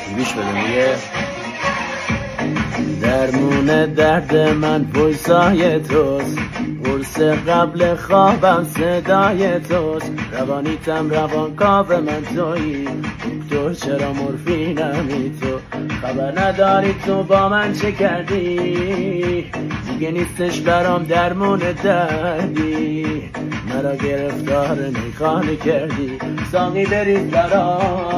گوش بده. میگه درمون درد من پویسای توست، قرص قبل خوابم صدای توست، روانیتم روانکاو من تویی، دکتر چرا مورفینمی تو، خبر نداری تو با من چه کردی، دیگه نیستش برام درمون دردی، مرا گرفتار میخانه کردی، ساقی بریز برام